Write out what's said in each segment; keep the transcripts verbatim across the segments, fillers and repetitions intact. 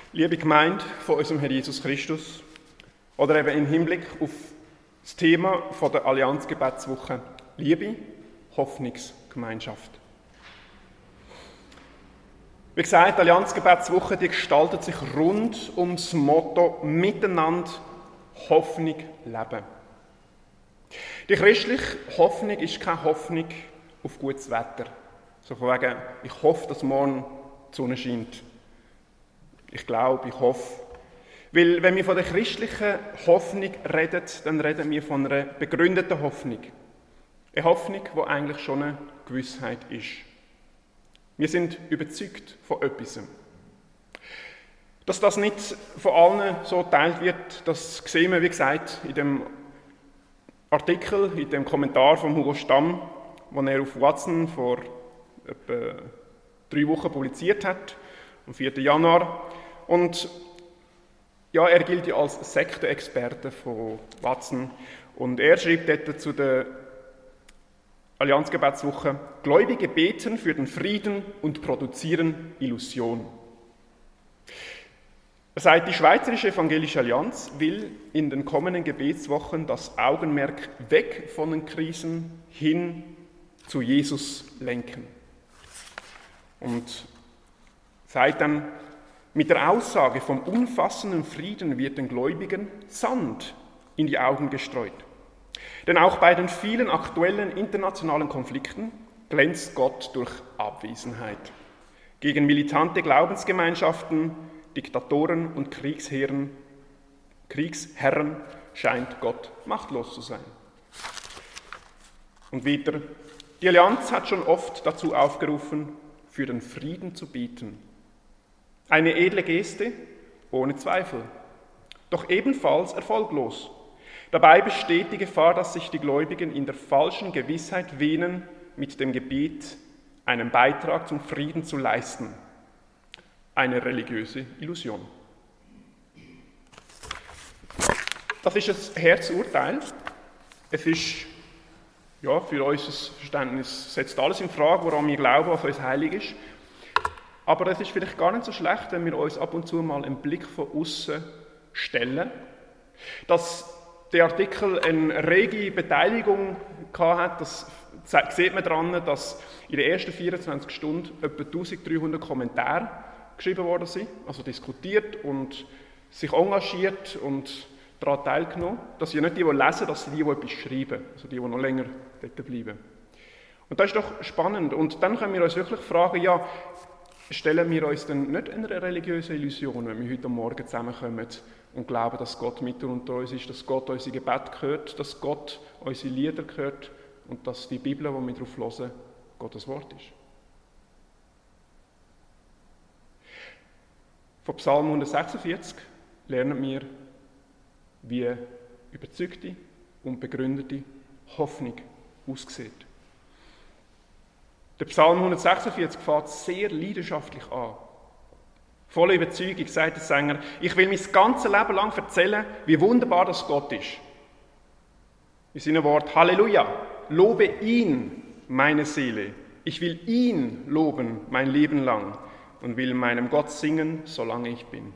Liebe Gemeinde von unserem Herrn Jesus Christus, oder eben im Hinblick auf das Thema von der Allianz-Gebetswoche, Liebe, Hoffnungsgemeinschaft. Wie gesagt, die Allianz-Gebetswoche die gestaltet sich rund um das Motto «Miteinander Hoffnung leben». Die christliche Hoffnung ist keine Hoffnung auf gutes Wetter. So von wegen, ich hoffe, dass morgen die Sonne scheint. Ich glaube, ich hoffe. Weil wenn wir von der christlichen Hoffnung reden, dann reden wir von einer begründeten Hoffnung. Eine Hoffnung, die eigentlich schon eine Gewissheit ist. Wir sind überzeugt von etwas. Dass das nicht von allen so geteilt wird, das sehen wir, wie gesagt, in dem Artikel, in dem Kommentar von Hugo Stamm, den er auf Watson vor etwa drei Wochen publiziert hat, am vierten Januar. Und ja, er gilt ja als Sektenexperte von Watson. Und er schreibt dort zu der Allianz-Gebetswoche: Gläubige beten für den Frieden und produzieren Illusion. Er sagt, die Schweizerische Evangelische Allianz will in den kommenden Gebetswochen das Augenmerk weg von den Krisen hin zu Jesus lenken. Und sagt dann, mit der Aussage vom umfassenden Frieden wird den Gläubigen Sand in die Augen gestreut. Denn auch bei den vielen aktuellen internationalen Konflikten glänzt Gott durch Abwesenheit. Gegen militante Glaubensgemeinschaften, Diktatoren und Kriegsherren, Kriegsherren scheint Gott machtlos zu sein. Und weiter, die Allianz hat schon oft dazu aufgerufen, für den Frieden zu beten. Eine edle Geste, ohne Zweifel, doch ebenfalls erfolglos. Dabei besteht die Gefahr, dass sich die Gläubigen in der falschen Gewissheit wähnen, mit dem Gebet einen Beitrag zum Frieden zu leisten. Eine religiöse Illusion. Das ist ein Herzurteil. Es ist, ja, für unser Verständnis setzt alles in Frage, woran wir glauben, was uns heilig ist. Aber es ist vielleicht gar nicht so schlecht, wenn wir uns ab und zu mal einen Blick von außen stellen. Dass der Artikel eine rege Beteiligung hatte, das sieht man daran, dass in den ersten vierundzwanzig Stunden etwa eintausenddreihundert Kommentare geschrieben worden sind, also diskutiert und sich engagiert und daran teilgenommen. Das sind ja nicht die, die lesen, das sind die, die etwas schreiben, also die, die noch länger dort bleiben. Und das ist doch spannend. Und dann können wir uns wirklich fragen, ja, stellen wir uns denn nicht eine religiöse Illusion, wenn wir heute Morgen zusammenkommen und glauben, dass Gott mit unter uns ist, dass Gott unsere Gebete hört, dass Gott unsere Lieder hört und dass die Bibel, die wir darauf hören, Gottes Wort ist. Von Psalm hundertsechsundvierzig lernen wir, wie überzeugte und begründete Hoffnung aussieht. Der Psalm hundertsechsundvierzig fängt sehr leidenschaftlich an. Voller Überzeugung sagt der Sänger, ich will mein ganzes Leben lang erzählen, wie wunderbar das Gott ist. In seinem Wort, Halleluja, lobe ihn, meine Seele. Ich will ihn loben mein Leben lang und will meinem Gott singen, solange ich bin.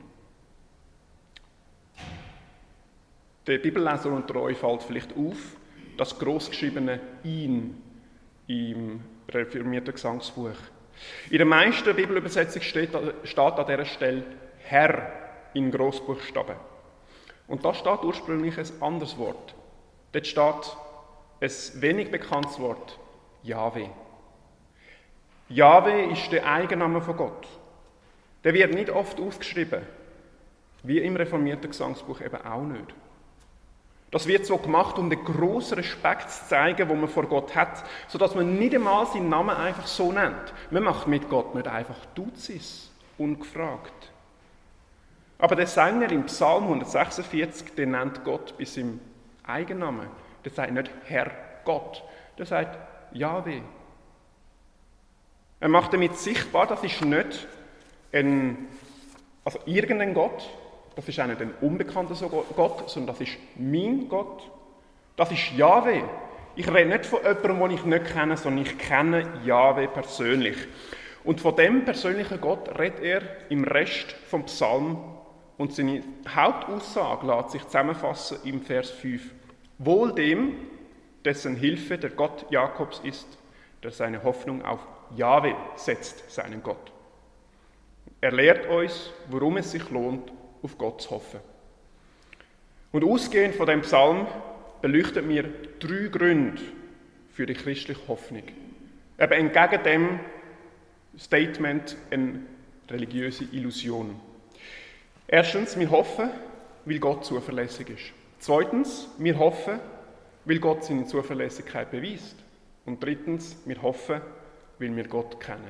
Der Bibelleser unter euch fällt vielleicht auf, das großgeschriebene ihn im reformierten Gesangsbuch. In der meisten Bibelübersetzung steht, steht an dieser Stelle Herr in Grossbuchstaben. Und da steht ursprünglich ein anderes Wort. Dort steht ein wenig bekanntes Wort, Jahwe. Jahwe ist der Eigenname von Gott. Der wird nicht oft aufgeschrieben, wie im reformierten Gesangsbuch eben auch nicht. Das wird so gemacht, um den grossen Respekt zu zeigen, den man vor Gott hat, sodass man nicht einmal seinen Namen einfach so nennt. Man macht mit Gott nicht einfach Duzis, ungefragt. Aber der Sänger im Psalm hundertsechsundvierzig, der nennt Gott bei seinem Eigennamen. Der sagt nicht Herr Gott, der sagt Jahwe. Er macht damit sichtbar, das ist nicht ein, also irgendein Gott, das ist auch nicht ein unbekannter Gott, sondern das ist mein Gott. Das ist Jahwe. Ich rede nicht von jemandem, den ich nicht kenne, sondern ich kenne Jahwe persönlich. Und von dem persönlichen Gott redet er im Rest vom Psalm und seine Hauptaussage lässt sich zusammenfassen im Vers fünf. Wohl dem, dessen Hilfe der Gott Jakobs ist, der seine Hoffnung auf Jahwe setzt, seinen Gott. Er lehrt uns, worum es sich lohnt, auf Gott zu hoffen. Und ausgehend von dem Psalm beleuchtet mir drei Gründe für die christliche Hoffnung. Eben entgegen dem Statement eine religiöse Illusion. Erstens, wir hoffen, weil Gott zuverlässig ist. Zweitens, wir hoffen, weil Gott seine Zuverlässigkeit beweist. Und drittens, wir hoffen, weil wir Gott kennen.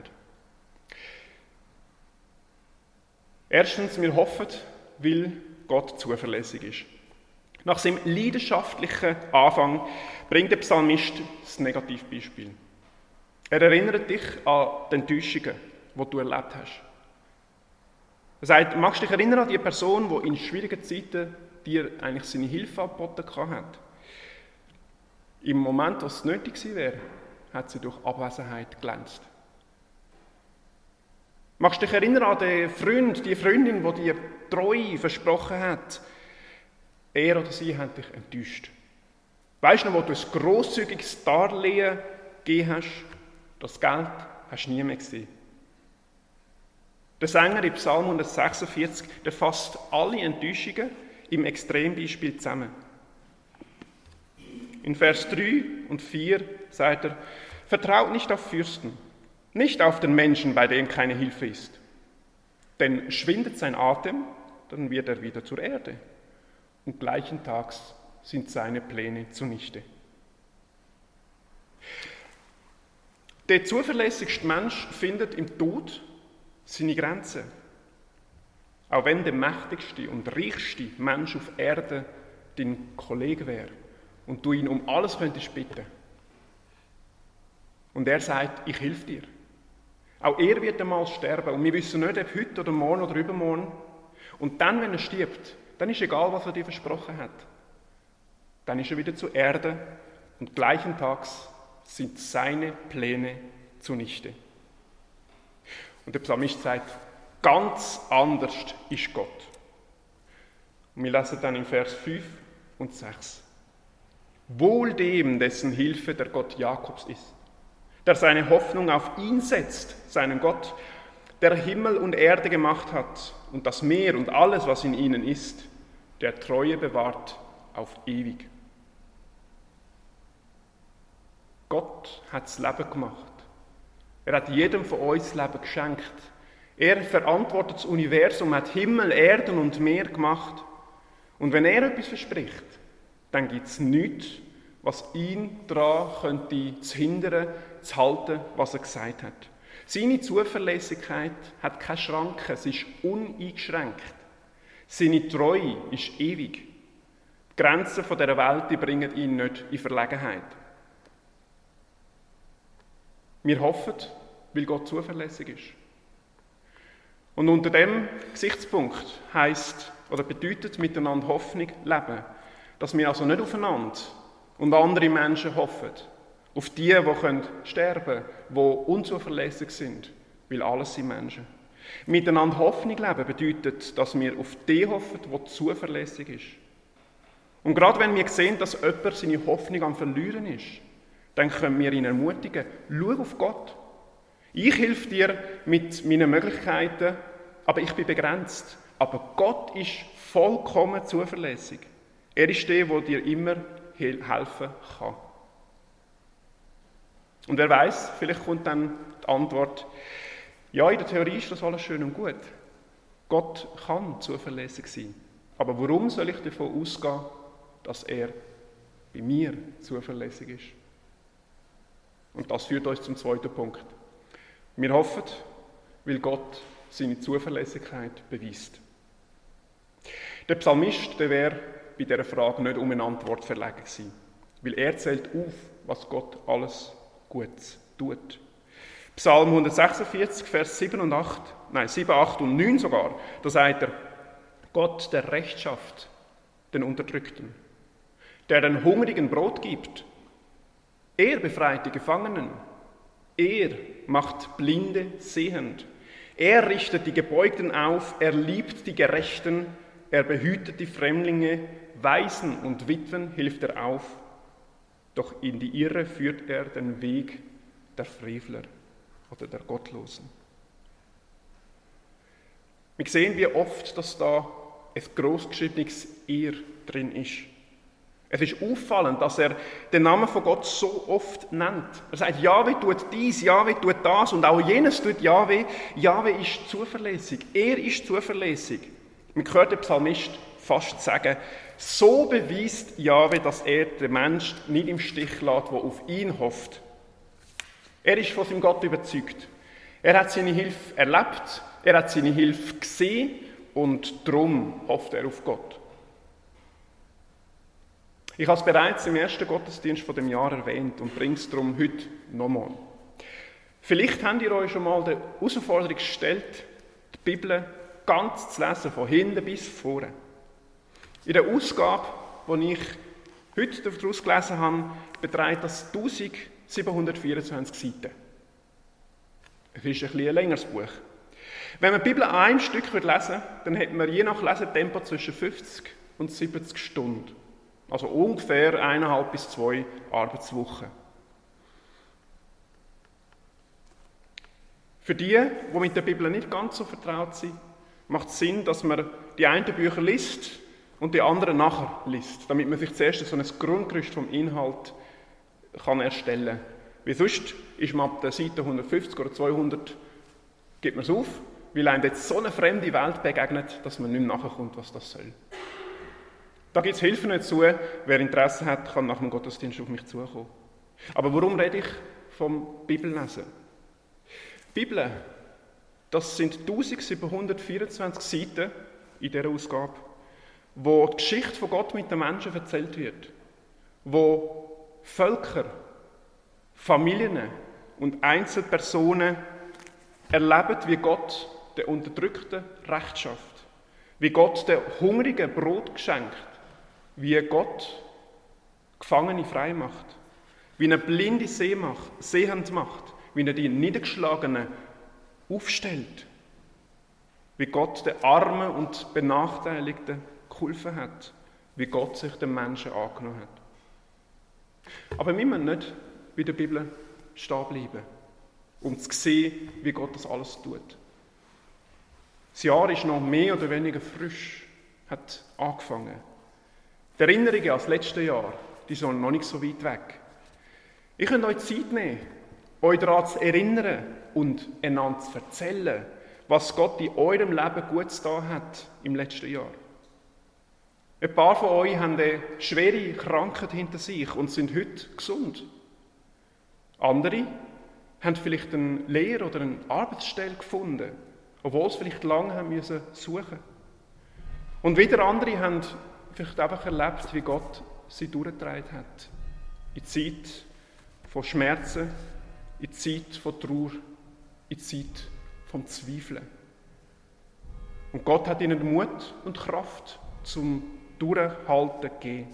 Erstens, wir hoffen, weil Gott zuverlässig ist. Nach seinem leidenschaftlichen Anfang bringt der Psalmist das Negativbeispiel. Er erinnert dich an die Enttäuschungen, die du erlebt hast. Er sagt, magst du dich erinnern an die Person, die in schwierigen Zeiten dir eigentlich seine Hilfe angeboten hat? Im Moment, wo es nötig gewesen wäre, hat sie durch Abwesenheit glänzt. Magst du dich erinnern an den Freund, die Freundin, die dir treu versprochen hat? Er oder sie hat dich enttäuscht. Weißt du noch, wo du ein grosszügiges Darlehen gegeben hast? Das Geld hast du nie mehr gesehen. Der Sänger im Psalm hundertsechsundvierzig, der fasst alle Enttäuschungen im Extrembeispiel zusammen. In Vers drei und vier sagt er, vertraut nicht auf Fürsten, nicht auf den Menschen, bei dem keine Hilfe ist. Denn schwindet sein Atem, dann wird er wieder zur Erde. Und gleichen Tags sind seine Pläne zunichte. Der zuverlässigste Mensch findet im Tod seine Grenzen. Auch wenn der mächtigste und reichste Mensch auf Erde dein Kollege wäre und du ihn um alles könntest bitten. Und er sagt, ich helfe dir. Auch er wird einmal sterben und wir wissen nicht, ob heute oder morgen oder übermorgen. Und dann, wenn er stirbt, dann ist egal, was er dir versprochen hat. Dann ist er wieder zur Erde und gleichen Tags sind seine Pläne zunichte. Und der Psalmist sagt, ganz anders ist Gott. Und wir lesen dann in Vers fünf und sechs. Wohl dem, dessen Hilfe der Gott Jakobs ist, der seine Hoffnung auf ihn setzt, seinen Gott, der Himmel und Erde gemacht hat und das Meer und alles, was in ihnen ist, der Treue bewahrt auf ewig. Gott hat das Leben gemacht. Er hat jedem von uns das Leben geschenkt. Er verantwortet das Universum, hat Himmel, Erden und Meer gemacht. Und wenn er etwas verspricht, dann gibt es nichts, was ihn daran könnte zu hindern, zu halten, was er gesagt hat. Seine Zuverlässigkeit hat keine Schranken, sie ist uneingeschränkt. Seine Treue ist ewig. Die Grenzen dieser Welt die bringen ihn nicht in Verlegenheit. Wir hoffen, weil Gott zuverlässig ist. Und unter dem Gesichtspunkt heisst oder bedeutet miteinander Hoffnung leben, dass wir also nicht aufeinander und andere Menschen hoffen, auf die, die können sterben können, die unzuverlässig sind, weil alles sind Menschen. Miteinander Hoffnung leben bedeutet, dass wir auf die hoffen, die zuverlässig ist. Und gerade wenn wir sehen, dass jemand seine Hoffnung am Verlieren ist, dann können wir ihn ermutigen, schau auf Gott. Ich helfe dir mit meinen Möglichkeiten, aber ich bin begrenzt. Aber Gott ist vollkommen zuverlässig. Er ist der, der dir immer helfen kann. Und wer weiß, vielleicht kommt dann die Antwort, ja, in der Theorie ist das alles schön und gut. Gott kann zuverlässig sein. Aber warum soll ich davon ausgehen, dass er bei mir zuverlässig ist? Und das führt uns zum zweiten Punkt. Wir hoffen, weil Gott seine Zuverlässigkeit beweist. Der Psalmist, der wäre bei dieser Frage nicht um eine Antwort verlegen gewesen, weil er zählt auf, was Gott alles Gutes tut. Psalm hundertsechsundvierzig, Vers sieben und acht, nein, sieben, acht und neun sogar, da sagt er, Gott, der Recht schafft den Unterdrückten, der den Hungrigen Brot gibt, er befreit die Gefangenen, Er macht Blinde sehend. Er richtet die Gebeugten auf, er liebt die Gerechten, er behütet die Fremdlinge, Waisen und Witwen hilft er auf. Doch in die Irre führt er den Weg der Frevler oder der Gottlosen. Wir sehen, wie oft, dass da ein grossgeschriebenes Er drin ist. Es ist auffallend, dass er den Namen von Gott so oft nennt. Er sagt, Jahwe tut dies, Jahwe tut das und auch jenes tut Jahwe. Jahwe ist zuverlässig. Er ist zuverlässig. Man hört den Psalmist fast sagen, so beweist Jahwe, dass er den Menschen nicht im Stich lässt, der auf ihn hofft. Er ist von seinem Gott überzeugt. Er hat seine Hilfe erlebt, er hat seine Hilfe gesehen und darum hofft er auf Gott. Ich habe es bereits im ersten Gottesdienst von dem Jahr erwähnt und bringe es darum heute nochmal. Vielleicht habt ihr euch schon mal die Herausforderung gestellt, die Bibel ganz zu lesen, von hinten bis vorne. In der Ausgabe, die ich heute daraus gelesen habe, beträgt das eintausendsiebenhundertvierundzwanzig Seiten. Es ist ein bisschen ein längeres Buch. Wenn man die Bibel an einem Stück lesen würde, dann hätte man je nach Lesetempo zwischen fünfzig und siebzig Stunden. Also ungefähr eineinhalb bis zwei Arbeitswochen. Für die, die mit der Bibel nicht ganz so vertraut sind, macht es Sinn, dass man die einen Bücher liest und die anderen nachher liest, damit man sich zuerst so ein Grundgerüst vom Inhalt kann erstellen kann. Weil sonst ist man ab der Seite hundertfünfzig oder zweihundert, gibt man es auf, weil einem jetzt so eine fremde Welt begegnet, dass man nicht mehr nachkommt, was das soll. Da gibt es Hilfen dazu. Wer Interesse hat, kann nach dem Gottesdienst auf mich zukommen. Aber warum rede ich vom Bibellesen? Die Bibel, das sind eintausendsiebenhundertvierundzwanzig Seiten in dieser Ausgabe, wo die Geschichte von Gott mit den Menschen erzählt wird, wo Völker, Familien und Einzelpersonen erleben, wie Gott den Unterdrückten Recht schafft, wie Gott den Hungrigen Brot geschenkt, wie Gott Gefangene frei macht, wie er Blinde sehend macht, wie er die Niedergeschlagenen aufstellt, wie Gott den Armen und Benachteiligten geholfen hat, wie Gott sich den Menschen angenommen hat. Aber wir müssen nicht bei der Bibel stehen bleiben, um zu sehen, wie Gott das alles tut. Das Jahr ist noch mehr oder weniger frisch, hat angefangen. Die Erinnerungen an das letzte Jahr, die sind noch nicht so weit weg. Ihr könnt euch Zeit nehmen, euch daran zu erinnern und einander zu erzählen, was Gott in eurem Leben Gutes getan hat im letzten Jahr. Ein paar von euch haben eine schwere Krankheit hinter sich und sind heute gesund. Andere haben vielleicht eine Lehre oder eine Arbeitsstelle gefunden, obwohl sie vielleicht lange haben müssen suchen. Und wieder andere haben vielleicht einfach erlebt, wie Gott sie durchgetragen hat. In Zeit von Schmerzen, in Zeit von Trauer, in Zeit vom Zweifeln. Und Gott hat ihnen Mut und Kraft zum Durchhalten gegeben.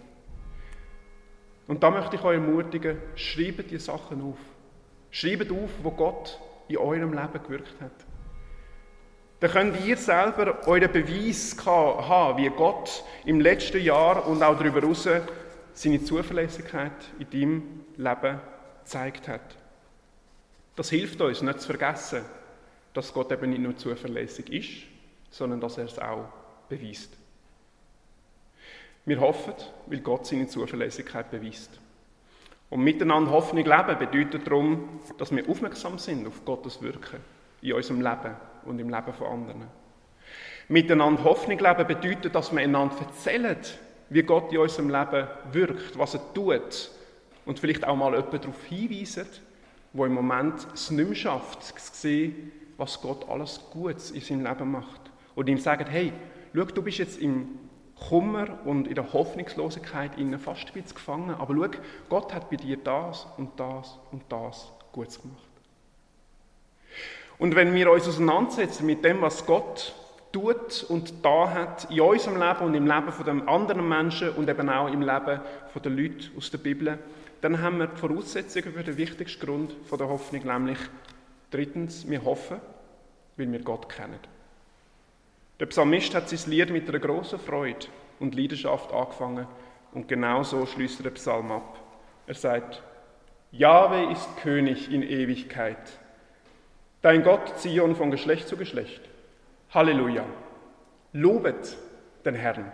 Und da möchte ich euch ermutigen, schreibt die Sachen auf. Schreibt auf, wo Gott in eurem Leben gewirkt hat. Dann könnt ihr selber euren Beweis haben, wie Gott im letzten Jahr und auch darüber hinaus seine Zuverlässigkeit in deinem Leben gezeigt hat. Das hilft uns, nicht zu vergessen, dass Gott eben nicht nur zuverlässig ist, sondern dass er es auch beweist. Wir hoffen, weil Gott seine Zuverlässigkeit beweist. Und miteinander Hoffnung leben bedeutet darum, dass wir aufmerksam sind auf Gottes Wirken in unserem Leben und im Leben von anderen. Miteinander Hoffnung leben bedeutet, dass wir einander erzählen, wie Gott in unserem Leben wirkt, was er tut und vielleicht auch mal jemanden darauf hinweisen, der im Moment es nicht mehr schafft, zu sehen, was Gott alles Gutes in seinem Leben macht. Und ihm sagen, hey, schau, du bist jetzt im Kummer und in der Hoffnungslosigkeit innen fast ein bisschen gefangen, aber schau, Gott hat bei dir das und das und das Gutes gemacht. Und wenn wir uns auseinandersetzen mit dem, was Gott tut und da hat in unserem Leben und im Leben von den anderen Menschen und eben auch im Leben der Leute aus der Bibel, dann haben wir die Voraussetzungen für den wichtigsten Grund der Hoffnung, nämlich drittens, wir hoffen, weil wir Gott kennen. Der Psalmist hat sein Lied mit einer grossen Freude und Leidenschaft angefangen und genau so schließt er den Psalm ab. Er sagt, Jahwe ist König in Ewigkeit, dein Gott Zion von Geschlecht zu Geschlecht. Halleluja, lobet den Herrn.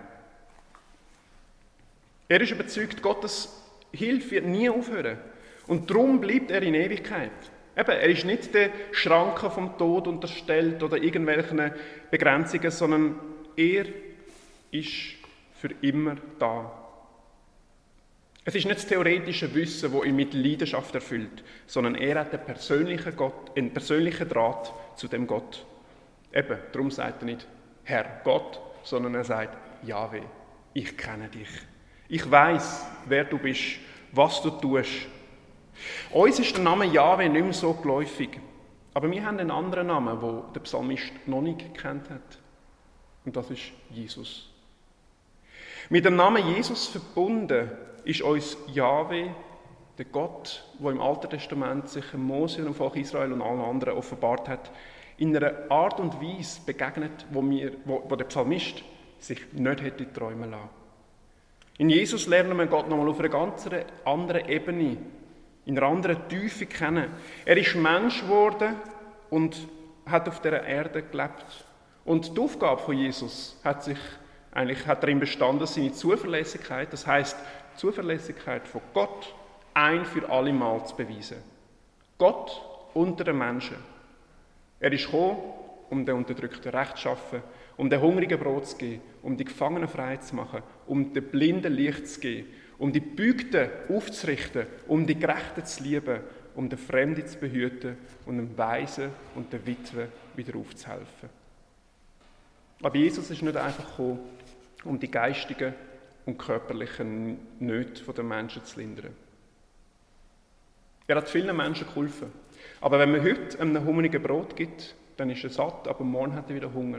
Er ist überzeugt, Gottes Hilfe wird nie aufhören und darum bleibt er in Ewigkeit. Eben, er ist nicht der Schranke vom Tod unterstellt oder irgendwelchen Begrenzungen, sondern er ist für immer da. Es ist nicht das theoretische Wissen, das ihn mit Leidenschaft erfüllt, sondern er hat einen persönlichen, Gott, einen persönlichen Draht zu dem Gott. Eben, darum sagt er nicht Herr Gott, sondern er sagt Jahwe, ich kenne dich. Ich weiß, wer du bist, was du tust. Uns ist der Name Jahwe nicht mehr so geläufig, aber wir haben einen anderen Namen, den der Psalmist noch nicht gekannt hat. Und das ist Jesus. Mit dem Namen Jesus verbunden ist uns Jahwe, der Gott, der im Alten Testament sich dem Mose und dem Volk Israel und allen anderen offenbart hat, in einer Art und Weise begegnet, wo, wir, wo, wo der Psalmist sich nicht hätte träumen lassen. In Jesus lernen wir Gott nochmal auf einer ganz anderen Ebene, in einer anderen Tiefe kennen. Er ist Mensch geworden und hat auf dieser Erde gelebt. Und die Aufgabe von Jesus hat sich eigentlich hat darin bestanden, seine Zuverlässigkeit, das heisst die Zuverlässigkeit von Gott ein für alle Mal zu beweisen. Gott unter den Menschen. Er ist gekommen, um den Unterdrückten Recht zu schaffen, um den Hungrigen Brot zu geben, um die Gefangenen frei zu machen, um den Blinden Licht zu geben, um die Beugten aufzurichten, um die Gerechten zu lieben, um den Fremden zu behüten und dem Waisen und der Witwe wieder aufzuhelfen. Aber Jesus ist nicht einfach gekommen, um die geistigen und körperlichen Nöte der Menschen zu lindern. Er hat vielen Menschen geholfen. Aber wenn man heute einem hungrigen Brot gibt, dann ist er satt, aber morgen hat er wieder Hunger.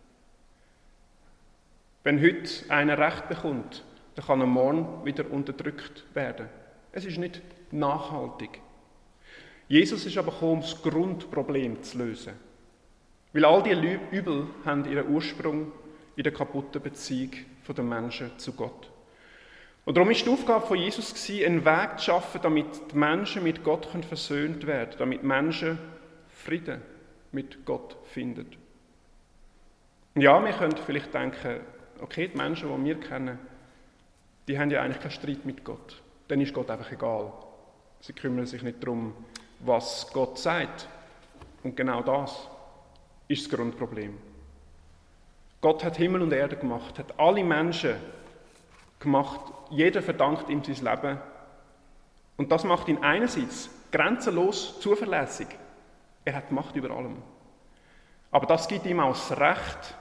Wenn heute einer Recht bekommt, dann kann er morgen wieder unterdrückt werden. Es ist nicht nachhaltig. Jesus ist aber gekommen, um das Grundproblem zu lösen. Weil all diese Übel haben ihren Ursprung in der kaputten Beziehung der Menschen zu Gott. Und darum war die Aufgabe von Jesus, einen Weg zu schaffen, damit die Menschen mit Gott versöhnt werden können, damit Menschen Frieden mit Gott finden. Und ja, wir können vielleicht denken, okay, die Menschen, die wir kennen, die haben ja eigentlich keinen Streit mit Gott. Dann ist Gott einfach egal. Sie kümmern sich nicht darum, was Gott sagt. Und genau das ist das Grundproblem. Gott hat Himmel und Erde gemacht, hat alle Menschen gemacht. Jeder verdankt ihm sein Leben. Und das macht ihn einerseits grenzenlos zuverlässig. Er hat Macht über allem. Aber das gibt ihm auch das Recht,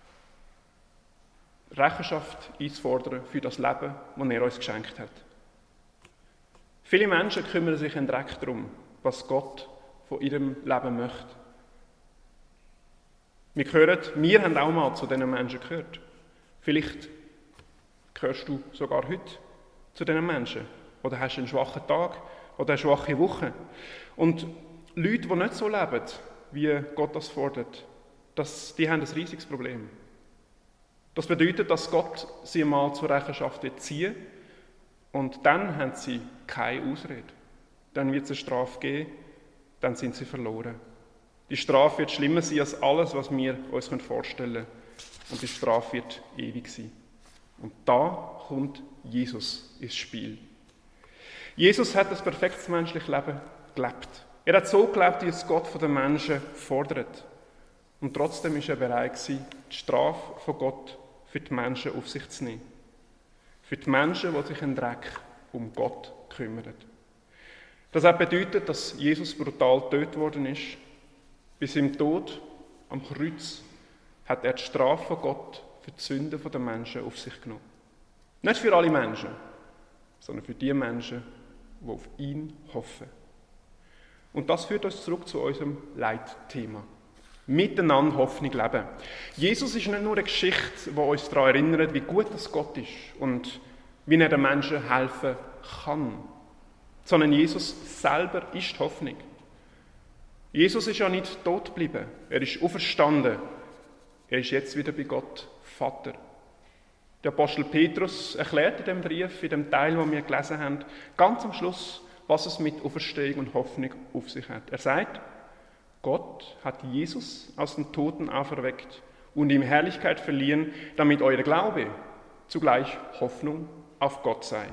Rechenschaft einzufordern für das Leben, das er uns geschenkt hat. Viele Menschen kümmern sich einen Dreck darum, was Gott von ihrem Leben möchte. Wir hören, wir haben auch mal zu diesen Menschen gehört. Vielleicht gehörst du sogar heute zu diesen Menschen. Oder hast einen schwachen Tag oder eine schwache Woche. Und Leute, die nicht so leben, wie Gott das fordert, das, die haben ein riesiges Problem. Das bedeutet, dass Gott sie mal zur Rechenschaft ziehen wird und dann haben sie keine Ausrede. Dann wird es eine Strafe geben, dann sind sie verloren. Die Strafe wird schlimmer sein als alles, was wir uns vorstellen können. Und die Strafe wird ewig sein. Und da kommt Jesus ins Spiel. Jesus hat das perfektes menschliches Leben gelebt. Er hat so gelebt, wie es Gott von den Menschen fordert. Und trotzdem war er bereit, die Strafe von Gott für die Menschen auf sich zu nehmen. Für die Menschen, die sich einen Dreck um Gott kümmern. Das hat bedeutet, dass Jesus brutal getötet worden ist. Bis im Tod am Kreuz hat er die Strafe von Gott für die Sünden der Menschen auf sich genommen. Nicht für alle Menschen, sondern für die Menschen, die auf ihn hoffen. Und das führt uns zurück zu unserem Leitthema. Miteinander Hoffnung leben. Jesus ist nicht nur eine Geschichte, die uns daran erinnert, wie gut das Gott ist und wie er den Menschen helfen kann. sondern Jesus selber ist die Hoffnung. Jesus ist ja nicht tot geblieben, er ist auferstanden. Er ist jetzt wieder bei Gott Vater. Der Apostel Petrus erklärt in dem Brief, in dem Teil, den wir gelesen haben, ganz am Schluss, was es mit Auferstehung und Hoffnung auf sich hat. Er sagt, Gott hat Jesus aus den Toten auferweckt und ihm Herrlichkeit verliehen, damit euer Glaube zugleich Hoffnung auf Gott sei.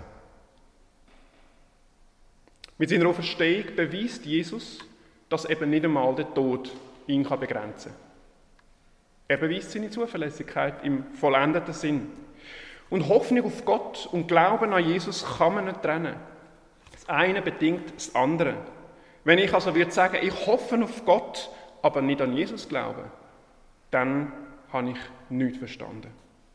Mit seiner Auferstehung beweist Jesus, dass eben nicht einmal der Tod ihn begrenzen kann. Er beweist seine Zuverlässigkeit im vollendeten Sinn. Und Hoffnung auf Gott und Glauben an Jesus kann man nicht trennen. Das eine bedingt das andere. Wenn ich also würde sagen, ich hoffe auf Gott, aber nicht an Jesus glaube, dann habe ich nichts verstanden.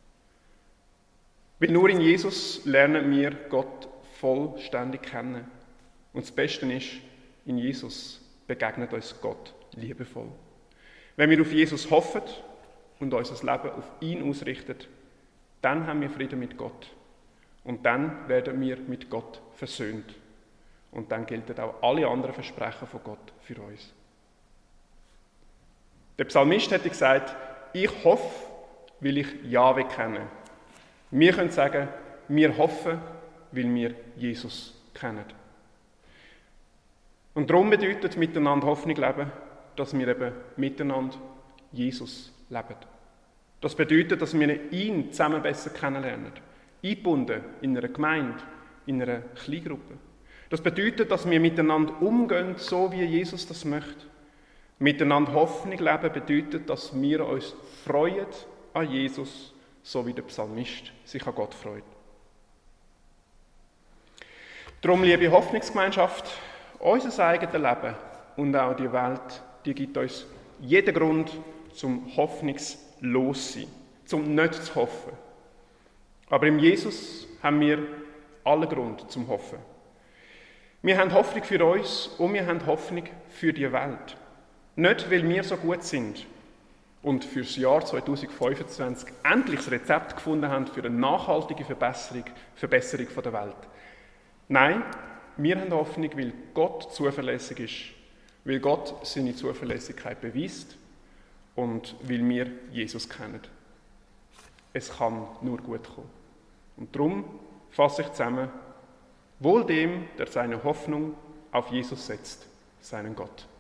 Weil nur in Jesus lernen wir Gott vollständig kennen. Und das Beste ist, in Jesus begegnet uns Gott liebevoll. Wenn wir auf Jesus hoffen und unser Leben auf ihn ausrichten, dann haben wir Frieden mit Gott. Und dann werden wir mit Gott versöhnt. Und dann gelten auch alle anderen Versprechen von Gott für uns. Der Psalmist hätte gesagt, ich hoffe, weil ich Jahwe kenne. Wir können sagen, wir hoffen, weil wir Jesus kennen. Und darum bedeutet miteinander Hoffnung leben, dass wir eben miteinander Jesus leben. Das bedeutet, dass wir ihn zusammen besser kennenlernen, eingebunden in einer Gemeinde, in einer Kleingruppe. Das bedeutet, dass wir miteinander umgehen, so wie Jesus das möchte. Miteinander Hoffnung leben bedeutet, dass wir uns freuen an Jesus, so wie der Psalmist sich an Gott freut. Darum, liebe Hoffnungsgemeinschaft, unser eigenes Leben und auch die Welt, die gibt uns jeden Grund zum hoffnungslos sein, zum nicht zu hoffen. Aber im Jesus haben wir allen Grund zum Hoffen. Wir haben Hoffnung für uns und wir haben Hoffnung für die Welt. Nicht, weil wir so gut sind und für das Jahr zweitausendfünfundzwanzig endlich das Rezept gefunden haben für eine nachhaltige Verbesserung, Verbesserung der Welt. Nein, wir haben Hoffnung, weil Gott zuverlässig ist, weil Gott seine Zuverlässigkeit beweist und weil wir Jesus kennen. Es kann nur gut kommen. Und darum fasse ich zusammen, wohl dem, der seine Hoffnung auf Jesus setzt, seinen Gott.